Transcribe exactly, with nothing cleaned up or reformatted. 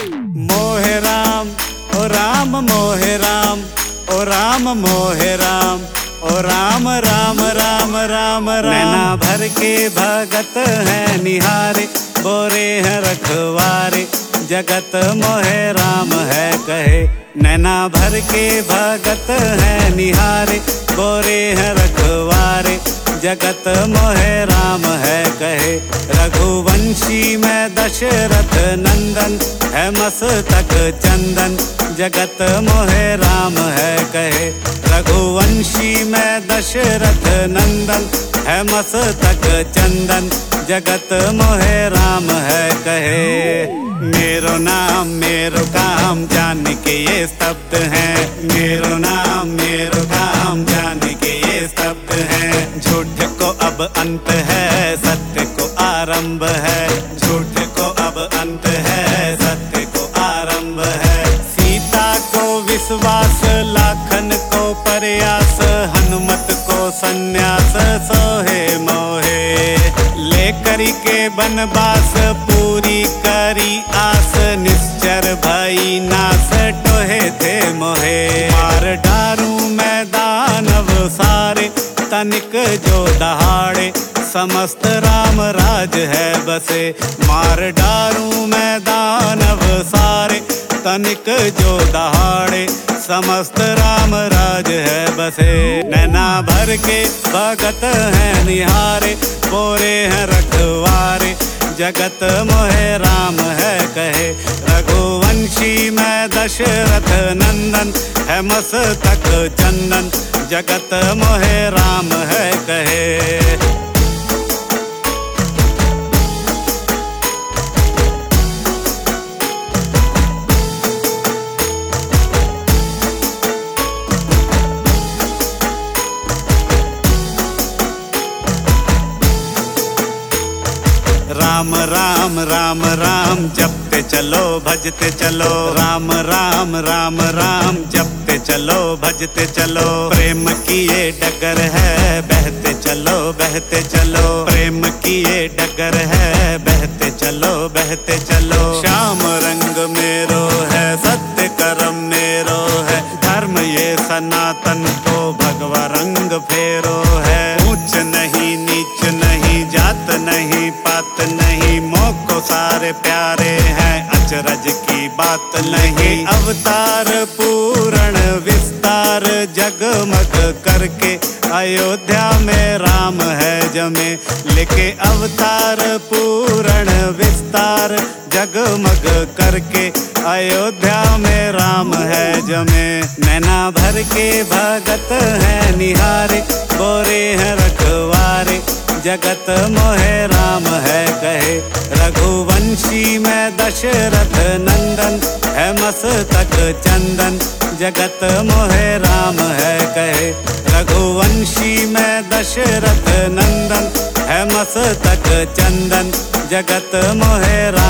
मोहे राम ओ राम मोहे राम ओ राम मोहे राम ओ राम राम राम राम राम। नैना भर के भगत है निहारे, बोरे हैं रखवारे, जगत मोहे राम है कहे। नैना भर के भगत है निहारे, बोरे हैं रखवारे, जगत मोहे राम है कहे। रघुवंशी में दशरथ नंदन, है मस्तक चंदन, जगत मोहे राम है कहे। रघुवंशी में दशरथ नंदन, है मस्तक चंदन, जगत मोहे राम है कहे। मेरो नाम मेरो काम जान के ये स्तब्ध हैं, मेरो नाम मेरो काम जान के ये स्तब्ध हैं। झूठ को अब अंत है, सत्य को आरंभ है, झूठ को अब अंत है, सत्य को आरंभ है। सीता को विश्वास, लाखन को प्रयास, हनुमत को सन्यास, सोहे मोहे। ले करी के बनवास, पूरी करी आस, निश्चर भई नास, टोहे थे मोहे। मार डारू मैं दानव सारे, तनिक जो दहाड़े, समस्त राम राज है बसे। मार डारू मैं दानव सारे, तनिक जो दहाड़े, समस्त राम राज है बसे। नैना भर के भगत हैं निहारे, बोरे हैं रखवारे, जगत मोहे राम है कहे। रघुवंशी में दशरथ नंदन, है मस्तक चंदन, जगत मोहे राम है कहे। राम राम राम राम जपते चलो भजते चलो, राम राम राम राम जपते चलो भजते चलो। प्रेम की ये डगर है, बहते चलो बहते चलो, प्रेम की ये डगर है, बहते चलो बहते चलो। श्याम रंग मेरो है, सत्य करम मेरो है, धर्म ये सनातन को भगवा रंग फेरो है। ऊंच नहीं नीच नहीं, जात नहीं पात नहीं, मोह को सारे प्यारे हैं, अचरज की बात नहीं। अवतार पूर्ण विस्तार, जगमग करके अयोध्या में राम है जमे। लेके अवतार पूर्ण विस्तार, जगमग करके अयोध्या में राम है जमे। नैना भर के भगत हैं निहारे, बोरे हैं रखवारे, जगत मोहे राम है कहे। रघुवंशी में दशरथ नंदन, है मस्तक चंदन, जगत मोहे राम है कहे। रघुवंशी में दशरथ नंदन, है मस्तक चंदन, जगत मोहे राम